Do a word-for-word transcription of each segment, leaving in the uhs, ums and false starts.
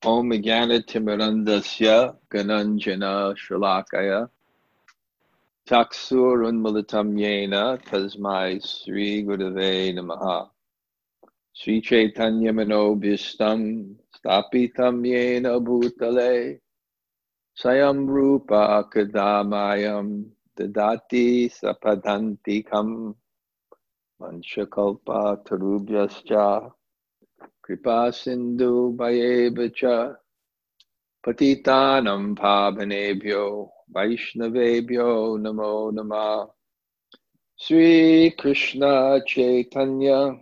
Om Timirandasya Gananjana Shalakaya Taksur Unmulatam Yena Tasmai Sri Gurave Namaha Sri Chaitanya Manobhistam Stapitam Yena Bhutale Sayam Rupa Kadamayam Dadati Sapadantikam Manchakalpa Tarubhyascha Kripa Sindhu Bhayevacha Patitanam Pavanebhyo Vaishnavebhyo Namo Namah Sri Krishna Chaitanya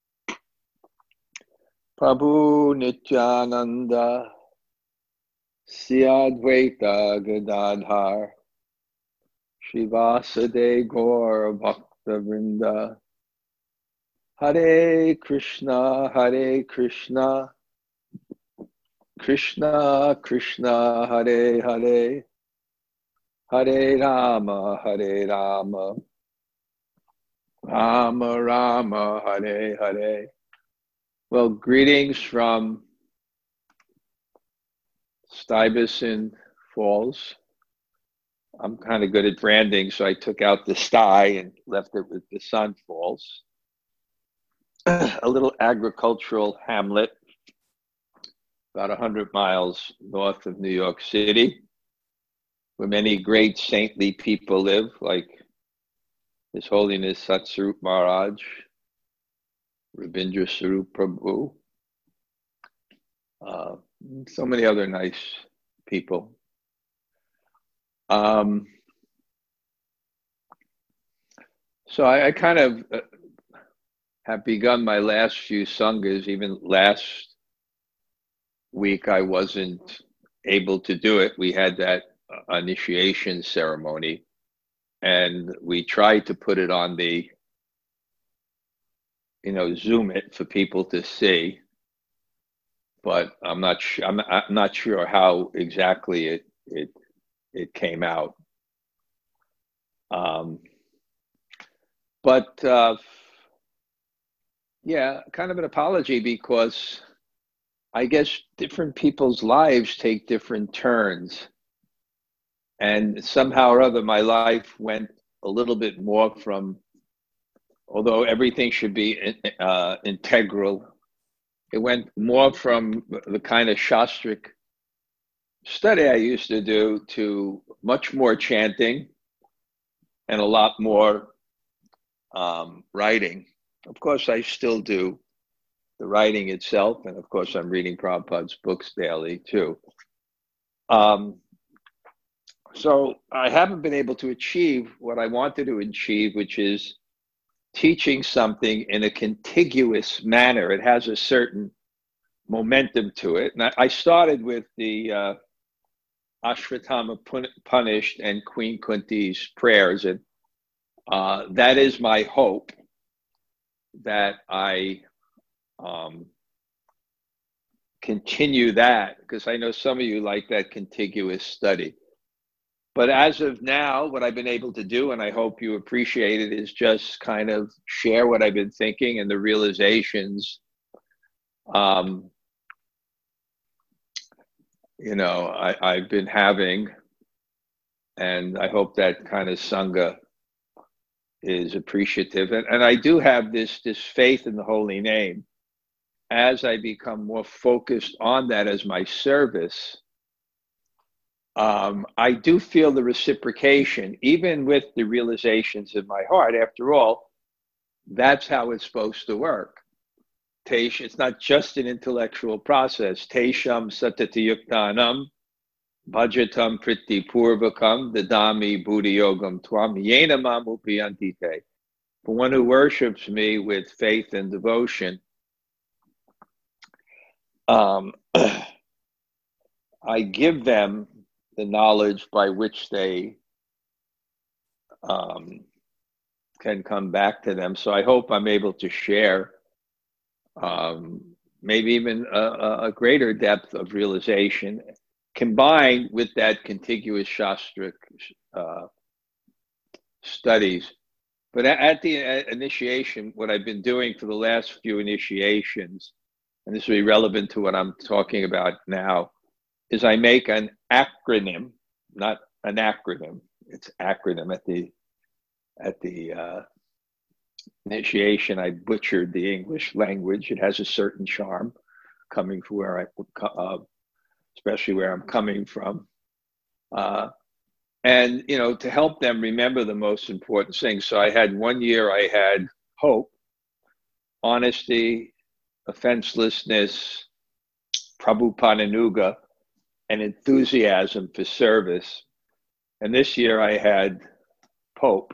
Prabhu Nityananda Sri Advaita Gadadhar Shivasade Gaur Bhakta Vrinda Hare Krishna Hare Krishna Krishna Krishna Hare Hare Hare Rama Hare Rama Rama Rama Hare Hare. Well, greetings from Stuyvesant Falls. I'm kind of good at branding, so I took out the sty and left it with the Sun Falls. A little agricultural hamlet about one hundred miles north of New York City, where many great saintly people live, like His Holiness Satsvarup Maharaj, Rabindra Sarup Prabhu, uh, so many other nice people. Um, so I, I kind of uh, have begun my last few sanghas. Even last week I wasn't able to do it. We had that uh, initiation ceremony, and we tried to put it on the, you know, Zoom it for people to see, but I'm not sure. I'm, I'm not sure how exactly it it it came out. Um, but uh, yeah, kind of an apology, because I guess different people's lives take different turns. And somehow or other, my life went a little bit more from, although everything should be uh, integral, it went more from the kind of Shastric study I used to do to much more chanting and a lot more um, writing. Of course, I still do the writing itself, and of course, I'm reading Prabhupada's books daily too. Um, so I haven't been able to achieve what I wanted to achieve, which is teaching something in a contiguous manner. It has a certain momentum to it. And I, I started with the uh, Ashvatthama Punished and Queen Kunti's prayers, and uh, that is my hope, that I um, continue that, because I know some of you like that contiguous study. But as of now, what I've been able to do, and I hope you appreciate it, is just kind of share what I've been thinking and the realizations, um, you know, I, I've been having. And I hope that kind of Sangha is appreciative. And, and I do have this, this faith in the holy name. As I become more focused on that as my service, um, I do feel the reciprocation, even with the realizations in my heart. After all, that's how it's supposed to work. Tesh, it's not just an intellectual process. Tesham satatayuktanam bhajatam priti purvakam dadami buddhi yogam tvam yena mamupiyantite. For one who worships me with faith and devotion, um, I give them the knowledge by which they um, can come back to them. So I hope I'm able to share um, maybe even a, a greater depth of realization, combined with that contiguous Shastric uh, studies. But at the initiation, what I've been doing for the last few initiations and this will be relevant to what I'm talking about now, is I make an acronym, not an acronym. It's acronym. At the at the uh, initiation, I butchered the English language. It has a certain charm, coming from where I, uh, especially where I'm coming from, uh, and you know, to help them remember the most important things. So I had one year. I had hope, honesty, offenselessness, prabhupada, and enthusiasm for service. And this year I had Pope,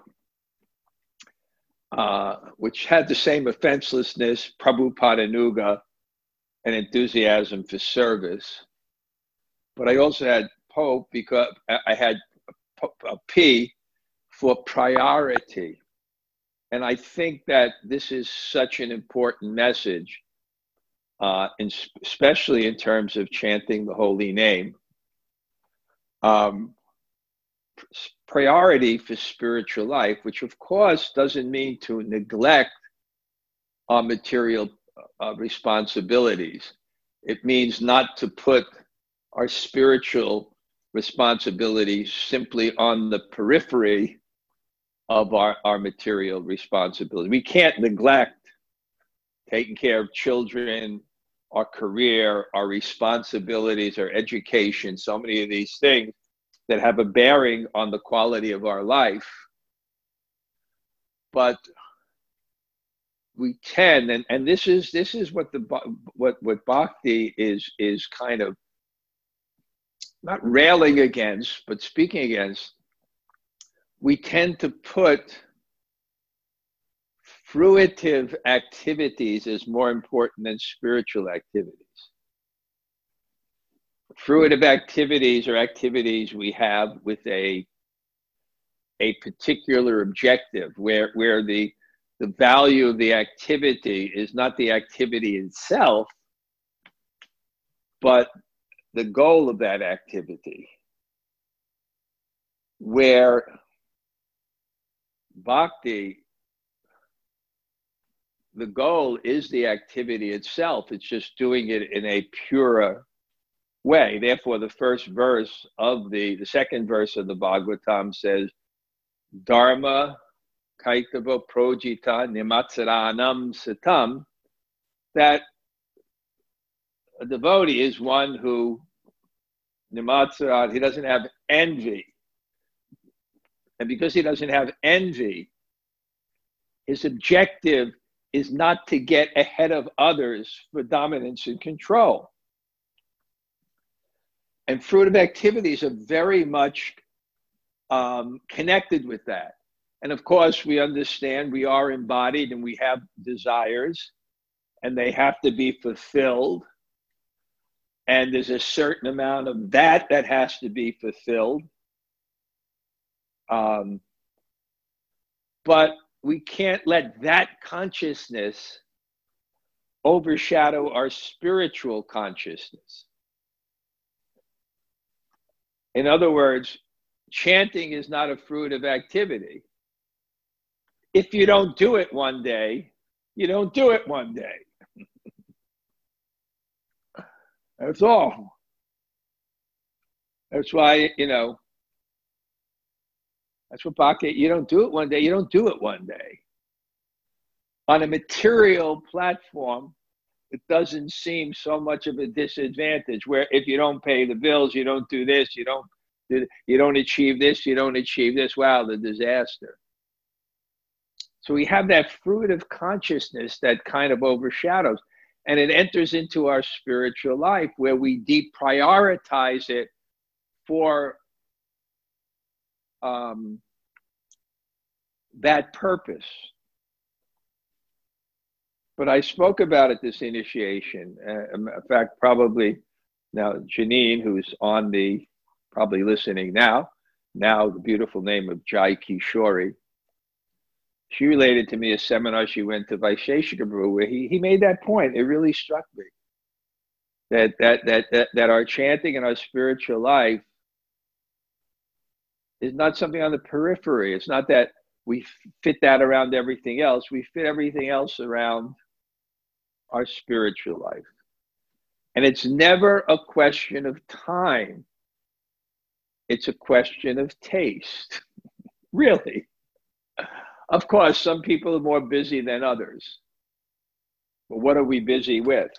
uh, which had the same offenselessness, prabhupada, and enthusiasm for service. But I also had Pope because I had a P for priority. And I think that this is such an important message, uh, in, especially in terms of chanting the holy name. Um, priority for spiritual life, which of course doesn't mean to neglect our material uh, responsibilities. It means not to put our spiritual responsibilities simply on the periphery of our, our material responsibility. We can't neglect taking care of children, our career, our responsibilities, our education, so many of these things that have a bearing on the quality of our life. But we can, and, and this is this is what the what what Bhakti is is kind of not railing against, but speaking against. We tend to put fruitive activities as more important than spiritual activities. Fruitive activities are activities we have with a a particular objective, where where the the value of the activity is not the activity itself, but the goal of that activity. Where Bhakti, the goal is the activity itself. It's just doing it in a purer way. Therefore, the first verse of the, the second verse of the Bhagavatam says, Dharma kaitava projita nimatsaranam satam, that a devotee is one who, nimatsaran, he doesn't have envy. And because he doesn't have envy, his objective is not to get ahead of others for dominance and control. And fruitive activities are very much um, connected with that. And of course, we understand we are embodied and we have desires, and they have to be fulfilled. And there's a certain amount of that that has to be fulfilled. Um, but we can't let that consciousness overshadow our spiritual consciousness. In other words, chanting is not a fruitive activity. If you don't do it one day, you don't do it one day. That's all. That's why, you know, that's what Bhakti, you don't do it one day, you don't do it one day. On a material platform, it doesn't seem so much of a disadvantage, where if you don't pay the bills, you don't do this, you don't you don't achieve this, you don't achieve this, wow, the disaster. So we have that fruitive consciousness that kind of overshadows, and it enters into our spiritual life where we deprioritize it for um, that purpose. But I spoke about it, this initiation. Uh, in fact, probably now Janine, who's on the, probably listening now, now the beautiful name of Jai Kishori, she related to me a seminar she went to Vaisheshika Prabhu, where he, he made that point. It really struck me. That, that, that, that, that our chanting and our spiritual life is not something on the periphery. It's not that we fit that around everything else. We fit everything else around our spiritual life. And it's never a question of time. It's a question of taste, really. Of course, some people are more busy than others. But what are we busy with?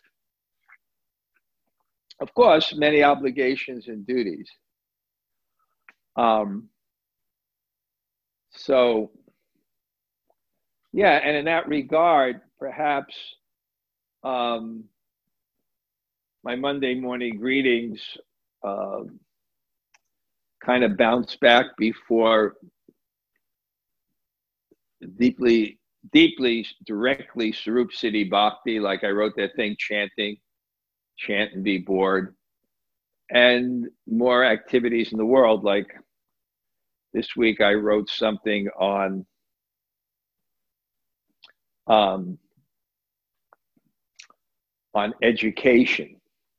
Of course, many obligations and duties. Um, so, yeah, and in that regard, perhaps um, my Monday morning greetings uh, kind of bounce back before deeply, deeply, directly Sarup Siddhi Bhakti, like I wrote that thing, chanting, chant and be bored, and more activities in the world. Like this week, I wrote something on um, on education,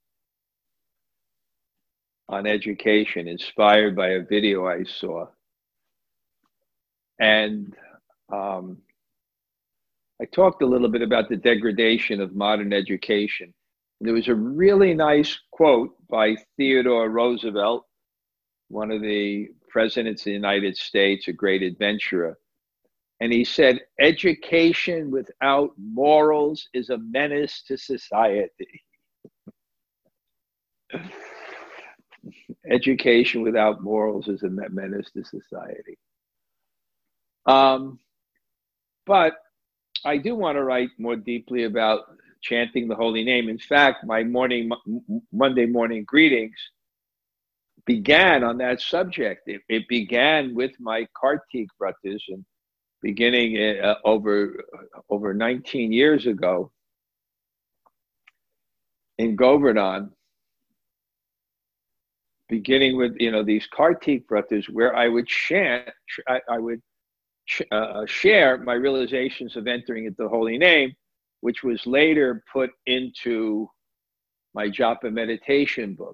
on education, inspired by a video I saw. And um, I talked a little bit about the degradation of modern education. There was a really nice quote by Theodore Roosevelt, one of the presidents of the United States, a great adventurer. And he said, education without morals is a menace to society. Education without morals is a menace to society. Um, but I do want to write more deeply about chanting the holy name. In fact, my morning Monday morning greetings began on that subject. It, it began with my Kartik Vratas, and beginning uh, over over nineteen years ago in Govardhan, beginning with you know these Kartik Vratas, where I would chant, I, I would uh, share my realizations of entering into the holy name, which was later put into my japa meditation book.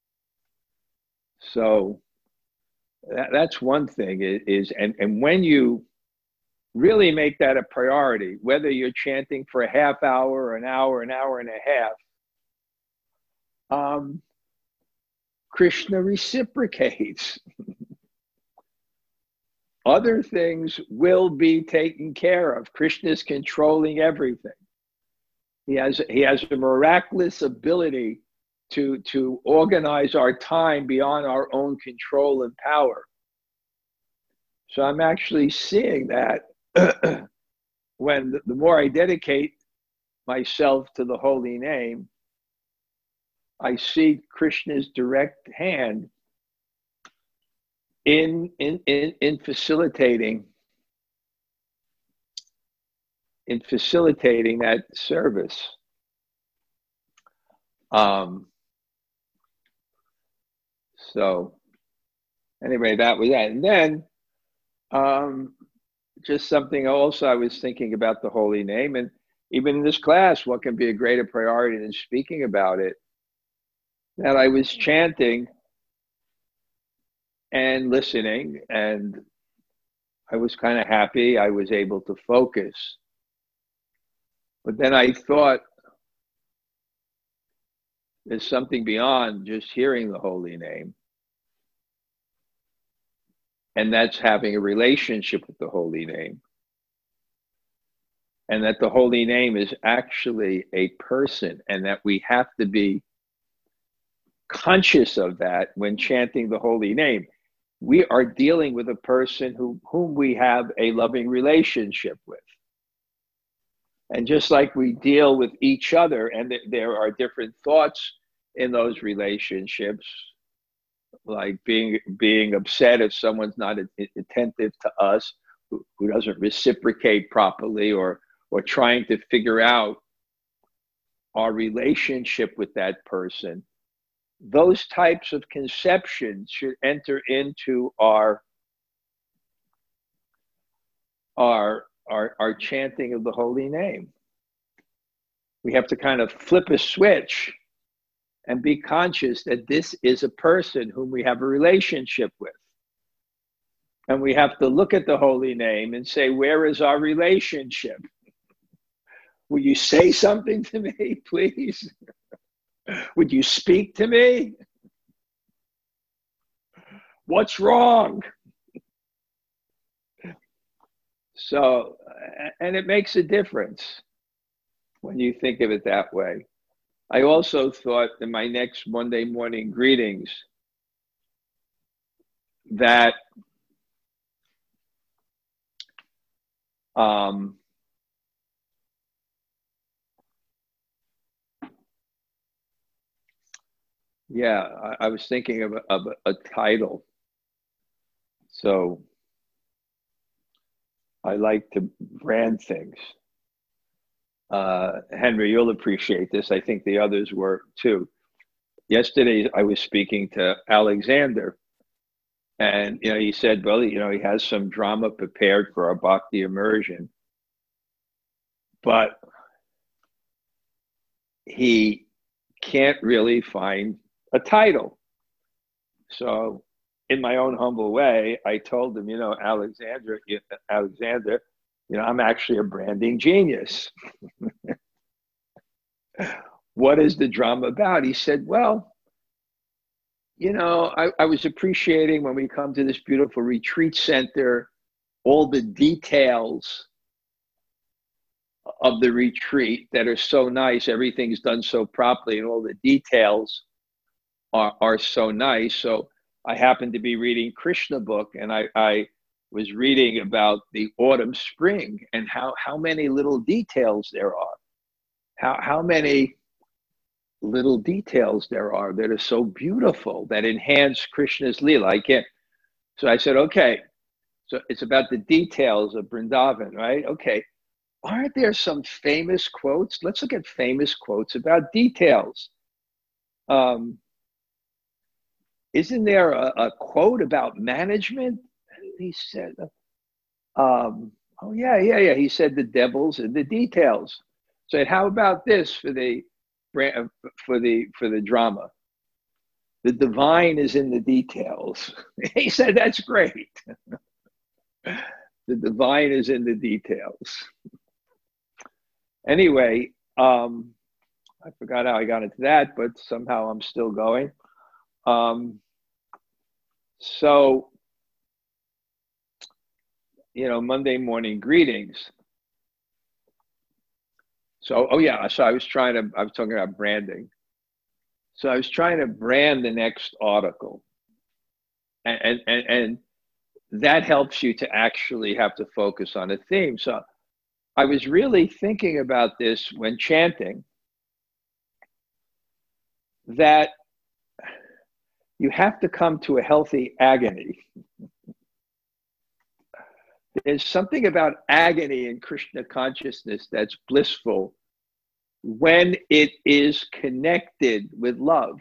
So that, that's one thing is, and, and when you really make that a priority, whether you're chanting for a half hour or an hour, an hour and a half, um, Krishna reciprocates. Other things will be taken care of. Krishna is controlling everything. He has, he has a miraculous ability to, to organize our time beyond our own control and power. So I'm actually seeing that when the, the more I dedicate myself to the holy name, I see Krishna's direct hand in, in, in, in facilitating in facilitating that service. Um, so anyway, that was that. And then um, just something also I was thinking about the holy name, and even in this class, what can be a greater priority than speaking about it? That I was chanting and listening, and I was kind of happy. I was able to focus. But then I thought, there's something beyond just hearing the holy name. And that's having a relationship with the holy name. And that the holy name is actually a person, and that we have to be conscious of that when chanting the holy name. We are dealing with a person who, whom we have a loving relationship with. And just like we deal with each other, and th- there are different thoughts in those relationships, like being being upset if someone's not a- attentive to us, who, who doesn't reciprocate properly, or or trying to figure out our relationship with that person. Those types of conceptions should enter into our our Our, our chanting of the holy name. We have to kind of flip a switch and be conscious that this is a person whom we have a relationship with. And we have to look at the holy name and say, where is our relationship? Will you say something to me, please? Would you speak to me? What's wrong? So, and it makes a difference when you think of it that way. I also thought in my next Monday morning greetings that um, yeah, I, I was thinking of, a, of a, a title. So I like to brand things. Uh, Henry, you'll appreciate this. I think the others were too. Yesterday, I was speaking to Alexander, and you know, he said, "Well, you know, he has some drama prepared for our Bhakti immersion, but he can't really find a title." So, in my own humble way, I told him, "You know, Alexander, Alexander, you know, I'm actually a branding genius. What is the drama about?" He said, "Well, you know, I, I was appreciating when we come to this beautiful retreat center, all the details of the retreat that are so nice. Everything's done so properly, and all the details are, are so nice." So I happened to be reading Krishna book, and I, I was reading about the autumn spring and how, how many little details there are. How, how many little details there are that are so beautiful, that enhance Krishna's Leela. I can't. So I said, okay, so it's about the details of Vrindavan, right? Okay. Aren't there some famous quotes? Let's look at famous quotes about details. Um, isn't there a, a quote about management? He said, um, oh yeah, yeah, yeah. He said the devil's in the details. So how about this for the for the for the drama? The divine is in the details. He said, that's great. The divine is in the details. Anyway, um, I forgot how I got into that, but somehow I'm still going. Um, so, you know, Monday morning greetings. So, oh yeah, so I was trying to, I was talking about branding. So I was trying to brand the next article. And, and, and that helps you to actually have to focus on a theme. So I was really thinking about this when chanting, that you have to come to a healthy agony. There's something about agony in Krishna consciousness that's blissful when it is connected with love.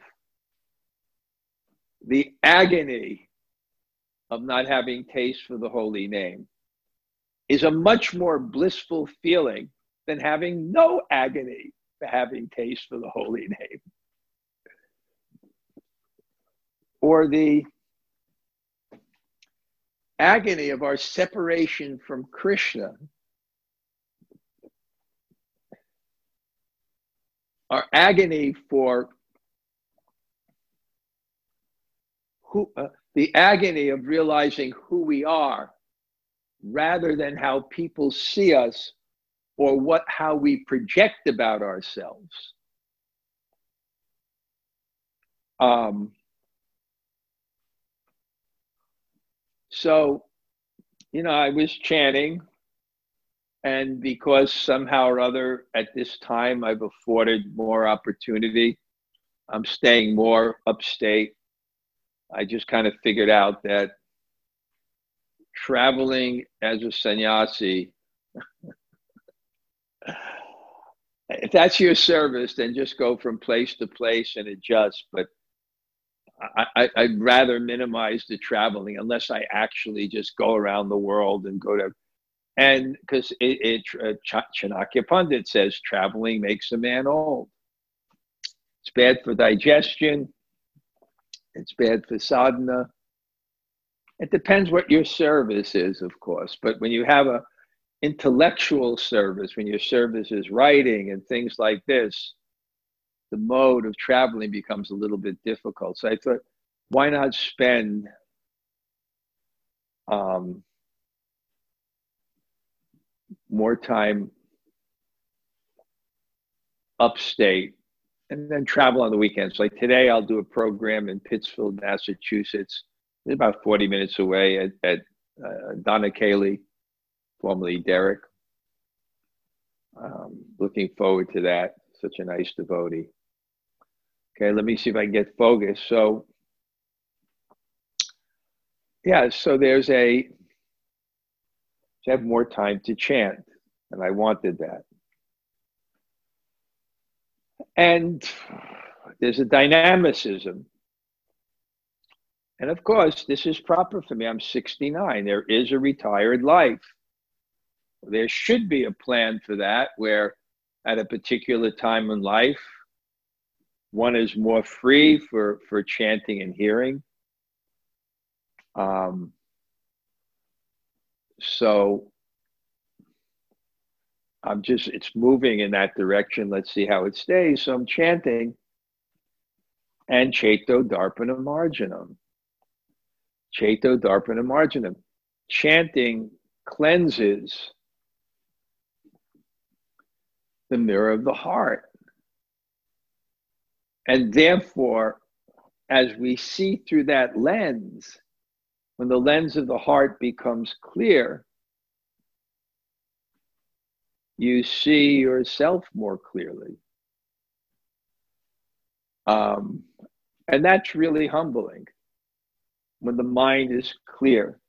The agony of not having taste for the holy name is a much more blissful feeling than having no agony for having taste for the holy name. Or the agony of our separation from Krishna, our agony for who, uh, the agony of realizing who we are rather than how people see us or what how we project about ourselves. Um, so, you know, I was chanting, and because somehow or other at this time I've afforded more opportunity, I'm staying more upstate. I just kind of figured out that traveling as a sannyasi, if that's your service, then just go from place to place and adjust. But I, I, I'd rather minimize the traveling unless I actually just go around the world and go to, and because it, it uh, Chanakya Pandit says traveling makes a man old. It's bad for digestion. It's bad for sadhana. It depends what your service is, of course. But when you have a intellectual service, when your service is writing and things like this, the mode of traveling becomes a little bit difficult. So I thought, why not spend um, more time upstate and then travel on the weekends. Like today, I'll do a program in Pittsfield, Massachusetts. It's about forty minutes away at, at uh, Donna Cayley, formerly Derek. Um, looking forward to that. Such a nice devotee. Okay, let me see if I can get focused. So, yeah, so there's a, to have more time to chant, and I wanted that. And there's a dynamicism. And of course, this is proper for me. I'm sixty-nine. There is a retired life. There should be a plan for that, where at a particular time in life, one is more free for, for chanting and hearing. Um, so I'm just, it's moving in that direction. Let's see how it stays. So I'm chanting and Chaito Darpana Marjanam. Chaito Darpana Marjanam. Chanting cleanses the mirror of the heart. And therefore, as we see through that lens, when the lens of the heart becomes clear, you see yourself more clearly. Um, and that's really humbling when the mind is clear.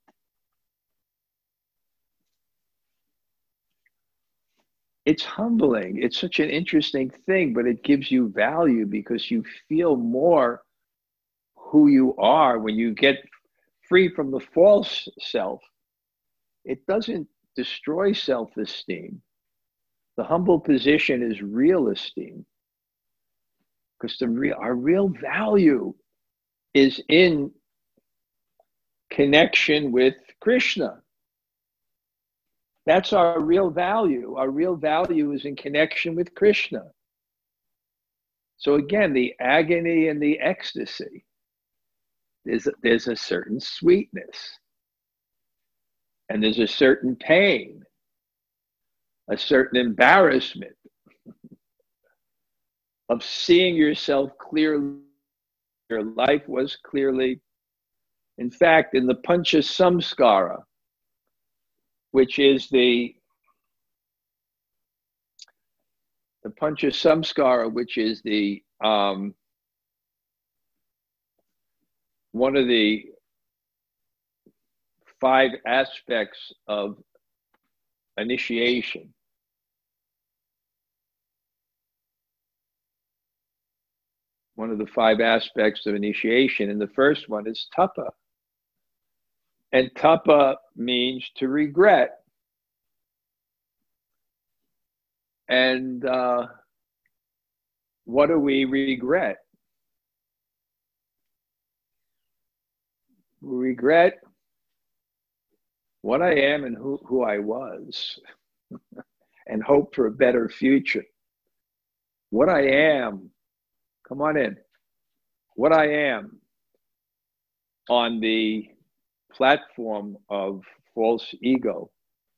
It's humbling. It's such an interesting thing, but it gives you value because you feel more who you are when you get free from the false self. It doesn't destroy self-esteem. The humble position is real esteem, because the real, our real value is in connection with Krishna. That's our real value. Our real value is in connection with Krishna. So again, the agony and the ecstasy, there's a, there's a certain sweetness, and there's a certain pain, a certain embarrassment of seeing yourself clearly. Your life was clearly, in fact, in the Pancha Samskara, which is the the Pancha Samskara, which is the um, one of the five aspects of initiation. One of the five aspects of initiation, and the first one is tapa. And tapa means to regret. And uh, what do we regret? We regret what I am and who, who I was, and hope for a better future. What I am, come on in, what I am on the platform of false ego,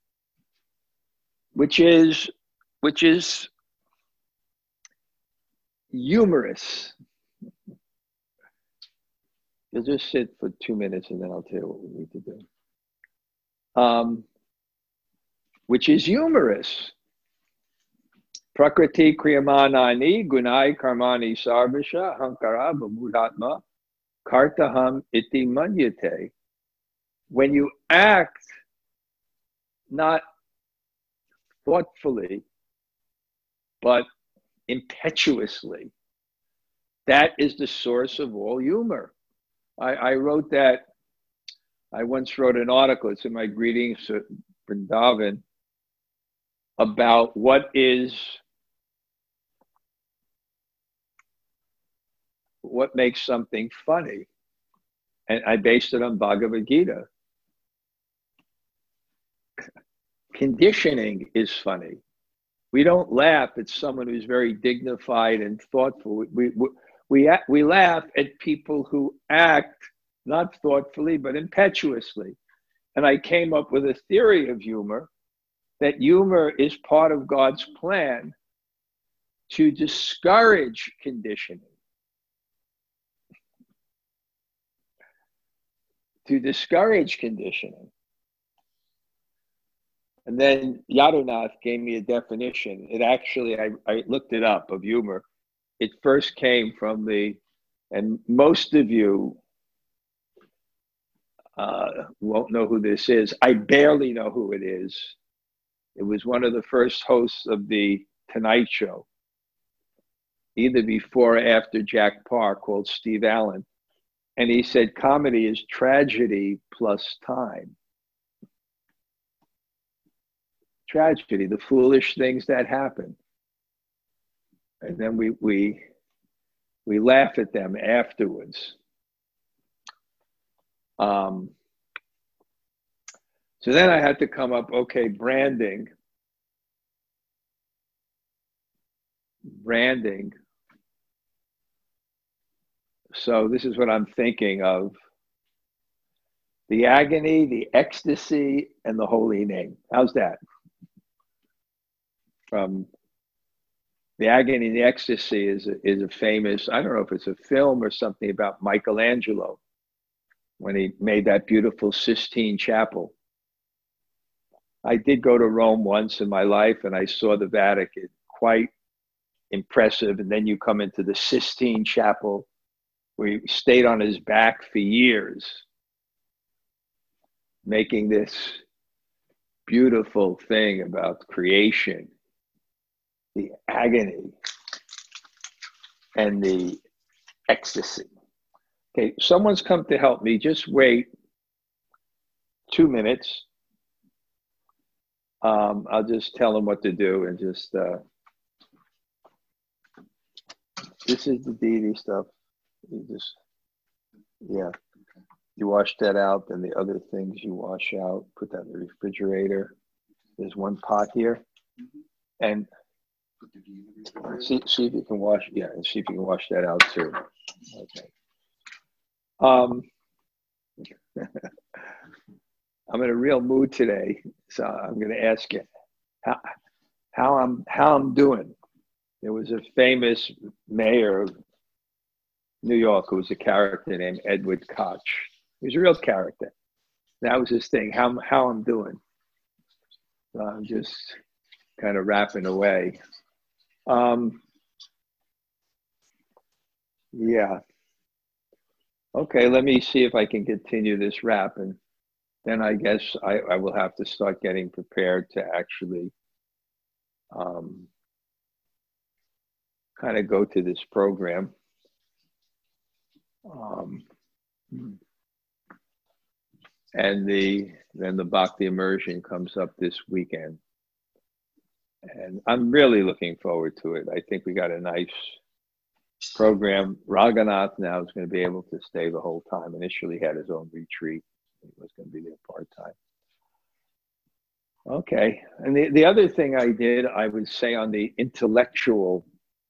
which is which is humorous. You'll just sit for two minutes and then I'll tell you what we need to do. Um, which is humorous. Prakriti kriyamanani gunai karmani sarvasha hankara bhamudatma kartaham iti manyate. When you act not thoughtfully, but impetuously, that is the source of all humor. I, I wrote that, I once wrote an article, it's in my Greetings to Vrindavan, about what is, what makes something funny. And I based it on Bhagavad Gita. Conditioning is funny. We don't laugh at someone who's very dignified and thoughtful. We, we, we, we laugh at people who act not thoughtfully, but impetuously. And I came up with a theory of humor, that humor is part of God's plan to discourage conditioning. To discourage conditioning. And then Yadunath gave me a definition. It actually, I, I looked it up, of humor. It first came from the, and most of you uh, won't know who this is. I barely know who it is. It was one of the first hosts of the Tonight Show, either before or after Jack Parr, called Steve Allen. And he said, comedy is tragedy plus time. Tragedy, the foolish things that happen. And then we, we, we laugh at them afterwards. Um, so then I had to come up, okay, branding. Branding. So this is what I'm thinking of. The agony, the ecstasy, and the holy name. How's that? From the agony and the ecstasy is a, is a famous, I don't know if it's a film or something about Michelangelo when he made that beautiful Sistine Chapel. I did go to Rome once in my life and I saw the Vatican, quite impressive. And then you come into the Sistine Chapel, where he stayed on his back for years, making this beautiful thing about creation, the agony, and the ecstasy. Okay, someone's come to help me. Just wait two minutes. Um, I'll just tell them what to do and just, uh, this is the deity stuff. You just, yeah, you wash that out, and the other things you wash out, put that in the refrigerator. There's one pot here, and see, see if you can wash, yeah, and see if you can wash that out too. Okay. Um, I'm in a real mood today, so I'm going to ask you how how I'm how I'm doing. There was a famous mayor of New York who was a character named Edward Koch. He was a real character. That was his thing. How how I'm doing. So I'm just kind of rapping away. Um, yeah. Okay, let me see if I can continue this rap, and then I guess I, I will have to start getting prepared to actually um, kind of go to this program. Um, and the then the Bhakti Immersion comes up this weekend. And I'm really looking forward to it. I think we got a nice program. Raghunath now is going to be able to stay the whole time. Initially he had his own retreat. He was going to be there part-time. Okay. And the, the other thing I did, I would say on the intellectual,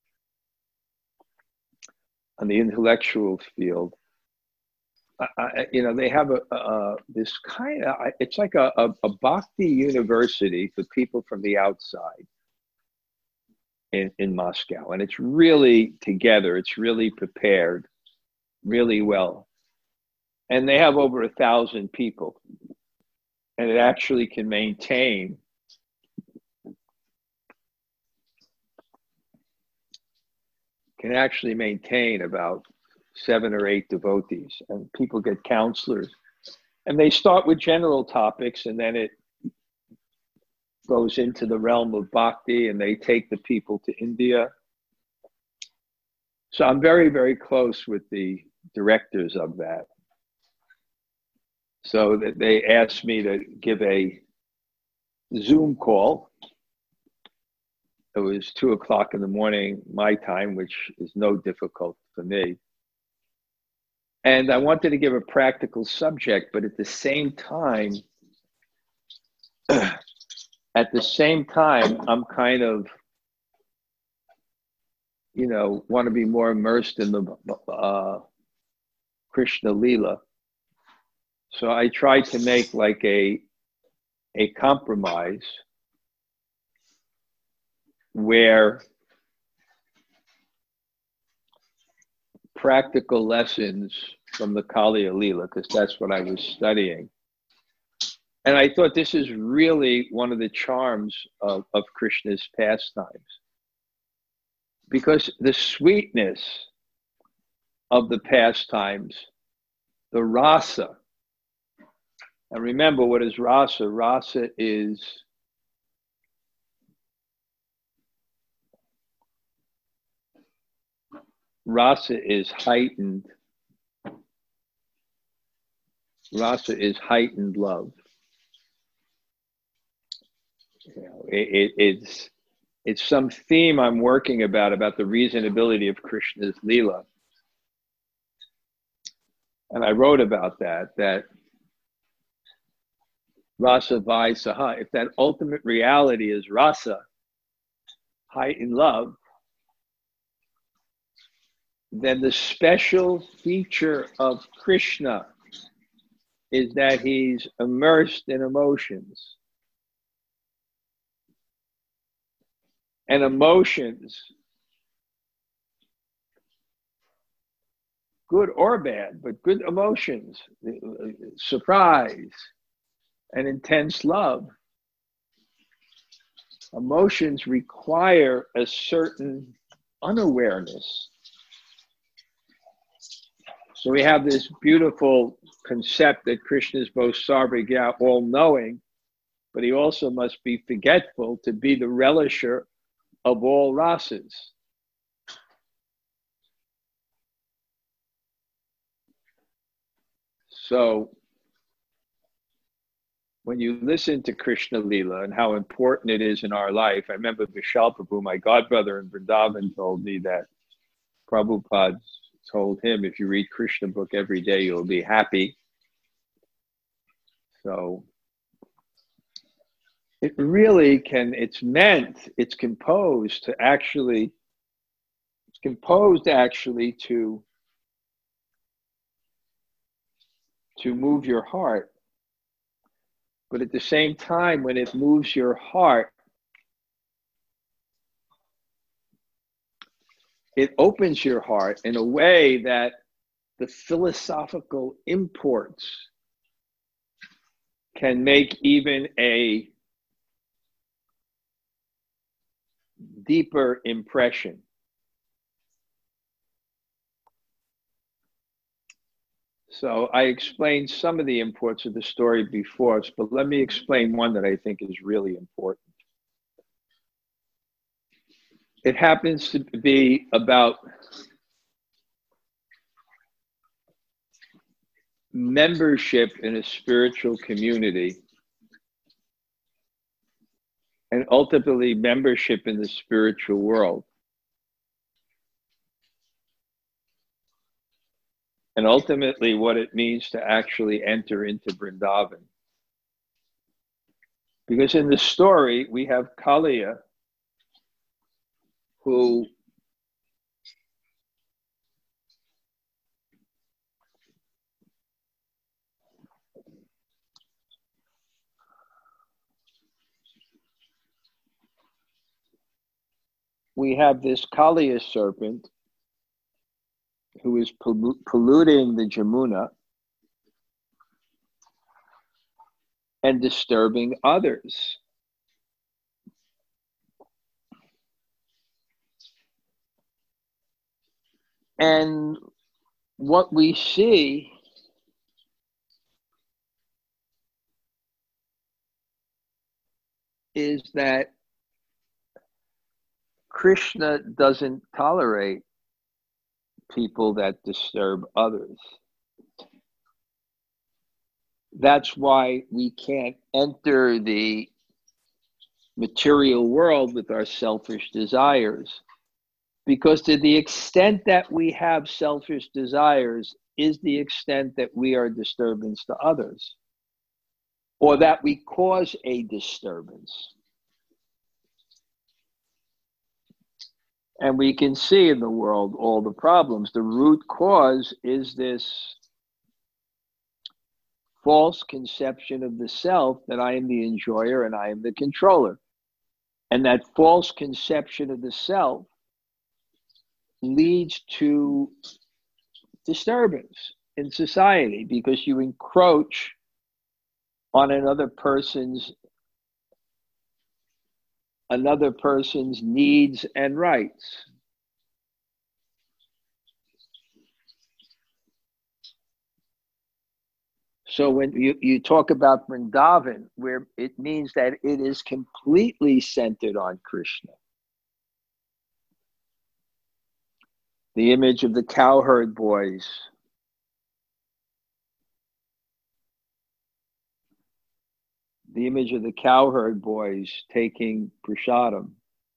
on the intellectual field, I, I, you know, they have a, a this kind of, it's like a, a, a Bhakti university for people from the outside in, in Moscow. And it's really together, it's really prepared really well. And they have over a thousand people. And it actually can maintain can actually maintain about seven or eight devotees, and people get counselors. And they start with general topics, and then it goes into the realm of bhakti, and they take the people to India. So I'm very, very close with the directors of that. So that they asked me to give a Zoom call. It was two o'clock in the morning, my time, which is no difficult for me. And I wanted to give a practical subject, but at the same time, at the same time, I'm kind of, you know, want to be more immersed in the uh, Krishna Lila. So I try to make like a a compromise where practical lessons from the Kali Lila, because that's what I was studying. And I thought this is really one of the charms of, of Krishna's pastimes. Because the sweetness of the pastimes, the rasa, and remember what is rasa? Rasa is rasa is heightened. Rasa is heightened love. You know, it, it, it's it's some theme I'm working about about the reasonability of Krishna's Leela, and I wrote about that. That rasa vai saha. If that ultimate reality is rasa, heightened love, then the special feature of Krishna is that he's immersed in emotions. And emotions, good or bad, but good emotions, surprise and intense love. Emotions require a certain unawareness. So we have this beautiful concept that Krishna is both sarvagya, all-knowing, but he also must be forgetful to be the relisher of all rasas. So when you listen to Krishna Lila and how important it is in our life, I remember Vishal Prabhu, my godbrother in Vrindavan, told me that Prabhupada told him, if you read Krishna book every day, you'll be happy. So it really can, it's meant, it's composed to actually, it's composed actually to, to move your heart. But at the same time, when it moves your heart, it opens your heart in a way that the philosophical imports can make even a deeper impression. So I explained some of the imports of the story before, but let me explain one that I think is really important. It happens to be about membership in a spiritual community and ultimately membership in the spiritual world. And ultimately what it means to actually enter into Vrindavan. Because in the story, we have Kaliya, who we have this Kaliya serpent who is pollu- polluting the Jamuna and disturbing others. And what we see is that Krishna doesn't tolerate people that disturb others. That's why we can't enter the material world with our selfish desires. Because to the extent that we have selfish desires is the extent that we are a disturbance to others, or that we cause a disturbance. And we can see in the world all the problems. The root cause is this false conception of the self that I am the enjoyer and I am the controller. And that false conception of the self leads to disturbance in society because you encroach on another person's another person's needs and rights. So when you, you talk about Vrindavan, where it means that it is completely centered on Krishna. The image of the cowherd boys. The image of the cowherd boys taking prasadam.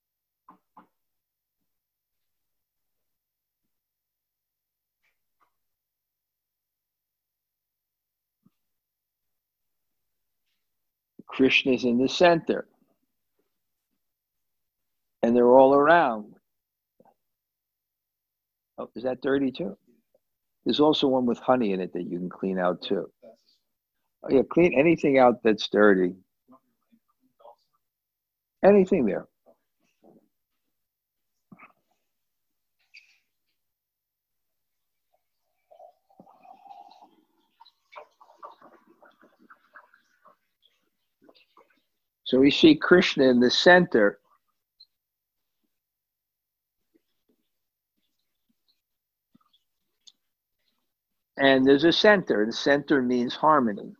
Krishna's in the center. And they're all around. Oh, is that dirty too? There's also one with honey in it that you can clean out too. Oh, yeah, clean anything out that's dirty. Anything there. So we see Krishna in the center. And there's a center. The center means harmony.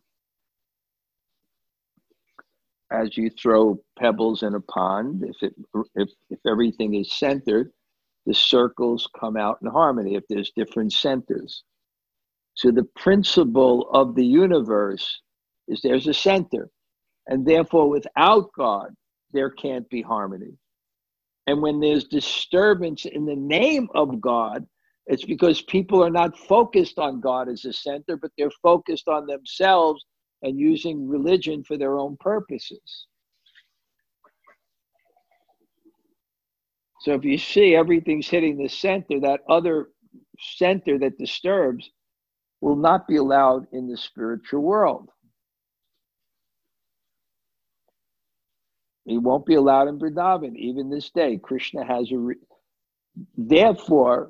As you throw pebbles in a pond, if it if if everything is centered, the circles come out in harmony if there's different centers. So the principle of the universe is there's a center. And therefore, without God, there can't be harmony. And when there's disturbance in the name of God, it's because people are not focused on God as a center, but they're focused on themselves and using religion for their own purposes. So if you see everything's hitting the center, that other center that disturbs will not be allowed in the spiritual world. He won't be allowed in Vrindavan, even this day. Krishna has a... Re- Therefore,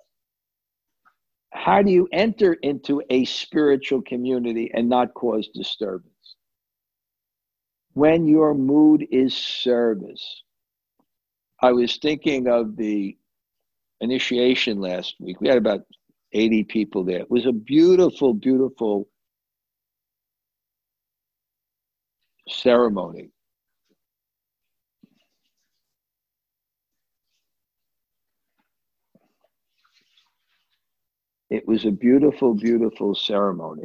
how do you enter into a spiritual community and not cause disturbance? When your mood is service. I was thinking of the initiation last week. We had about eighty people there. It was a beautiful, beautiful ceremony. It was a beautiful, beautiful ceremony.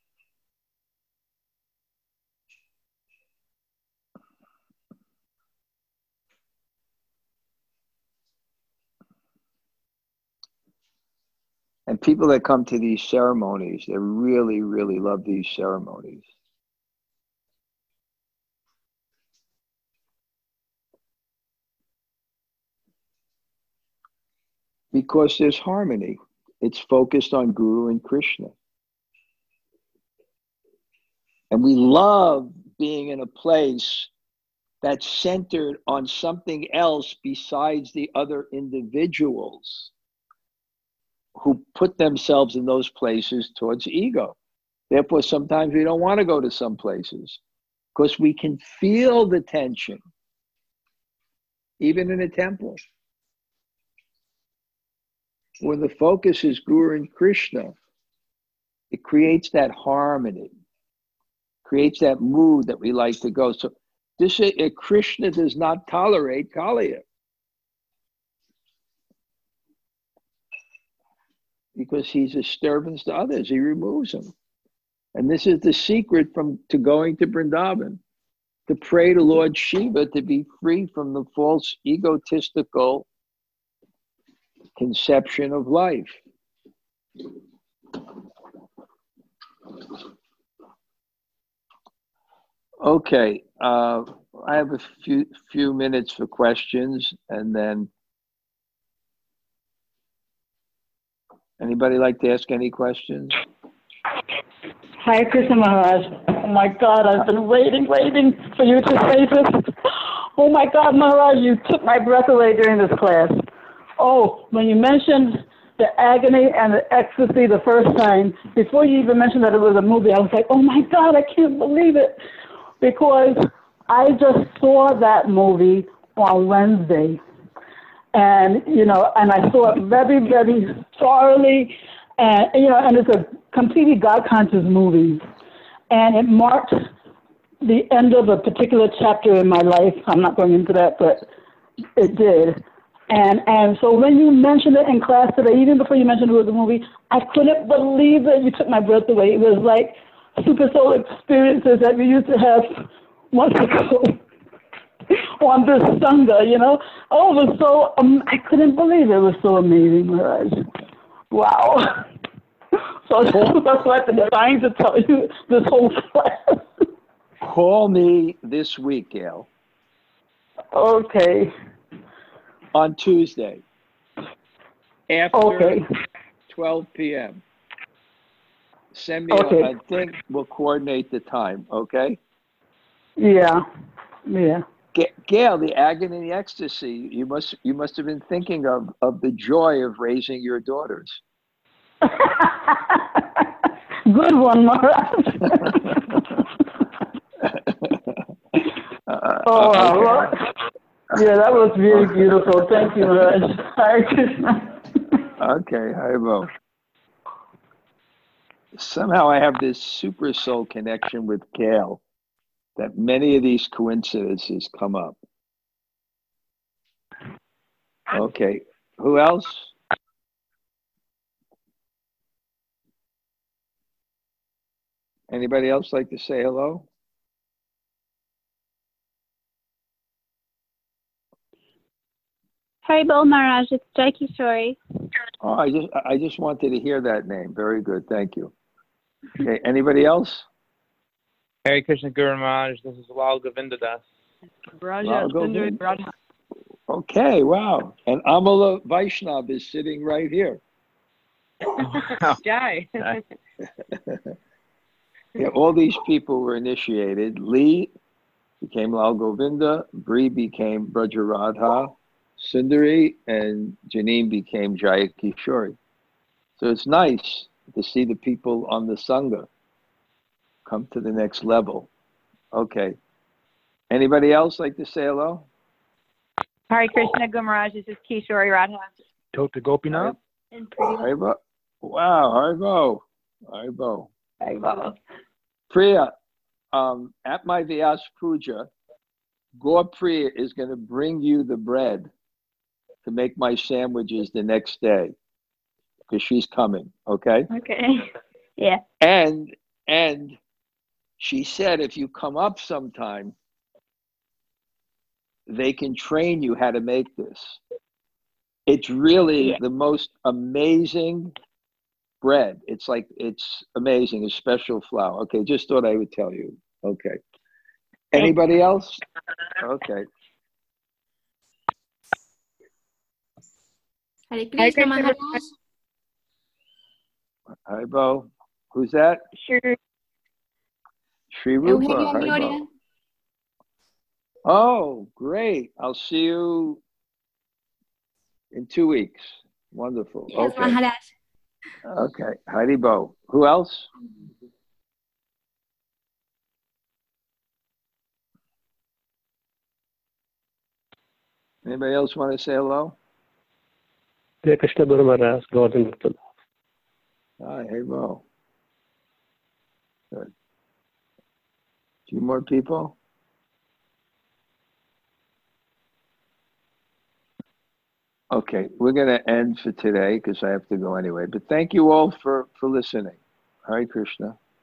And people that come to these ceremonies, they really, really love these ceremonies. Because there's harmony. It's focused on Guru and Krishna. And we love being in a place that's centered on something else besides the other individuals who put themselves in those places towards ego. Therefore, sometimes we don't want to go to some places because we can feel the tension, even in a temple. When the focus is Guru and Krishna, it creates that harmony, creates that mood that we like to go. So this uh, Krishna does not tolerate Kaliya because he's a disturbance to others. He removes them. And this is the secret from to going to Vrindavan, to pray to Lord Shiva to be free from the false egotistical conception of life. Okay, uh, I have a few few minutes for questions, and then Anybody like to ask any questions? Hi, Krishna Maharaj. Oh my God, I've been waiting, waiting for you to say this. Oh my God, Maharaj, you took my breath away during this class. Oh, when you mentioned the agony and the ecstasy the first time, before you even mentioned that it was a movie, I was like, oh my God, I can't believe it. Because I just saw that movie on Wednesday. And, you know, and I saw it very, very thoroughly. And, you know, and it's a completely God-conscious movie. And it marked the end of a particular chapter in my life. I'm not going into that, but it did. And and so when you mentioned it in class today, even before you mentioned it was a movie, I couldn't believe that you took my breath away. It was like super soul experiences that we used to have months ago on this Sangha, you know. Oh, it was so, um, I couldn't believe it. It was so amazing, Maharaj. Wow. So that's why I've been trying to tell you this whole class. Call me this week, Gail. Okay. On Tuesday. After okay. twelve p.m. Send me okay. a, a thing. We'll coordinate the time, okay? Yeah. Yeah. G- Gail, the agony and the ecstasy, you must you must have been thinking of, of the joy of raising your daughters. Good one, Maharaj. uh, oh, wow. okay. Well, yeah, that was really beautiful. Thank you, Maharaj. Hare Krishna. Okay, Haribo. Somehow I have this super soul connection with Gail that many of these coincidences come up. Okay, who else? Anybody else like to say hello? Haribol Maharaj, it's Jai Kishori. Oh, I just I just wanted to hear that name. Very good, thank you. Okay, anybody else? Hare Krishna Guru Maharaj, this is Lal Govinda Das. Lal Govinda. Okay, wow. And Amala Vaishnav is sitting right here. Jai. Yeah, all these people were initiated. Lee became Lal Govinda, Bree became Brajaradha, Sundari, and Janine became Jaya Kishori. So it's nice to see the people on the Sangha come to the next level. Okay. Anybody else like to say hello? Hare Krishna Guru Maharaj, this is Kishori Radha. Tota Gopinath. And Priya. Haribo. Wow, Haribo. Haribo. Haribo. Priya, um, at my Vyas Puja, Gaur Priya is going to bring you the bread to make my sandwiches the next day because she's coming, okay? Okay. Yeah. And and she said if you come up sometime, they can train you how to make this. It's really Yeah. the most amazing bread. It's like, it's amazing, a special flour. Okay, just thought I would tell you. Okay. Anybody else? Okay. Hare Krishna Maharaj. Hi, Bo. Who's that? Sure. Sri Rupa. Eugenio Hi, Gloria. Bo. Oh, great. I'll see you in two weeks. Wonderful. Yes, Okay. Maharaj. Okay. Heidi Bo. Who else? Anybody else want to say hello? Hare Krishna Guru Maharaj, Gordon Bhakta. Hi, hey Bo. Good. Few more people? Okay, we're going to end for today because I have to go anyway. But thank you all for, for listening. Hare Krishna.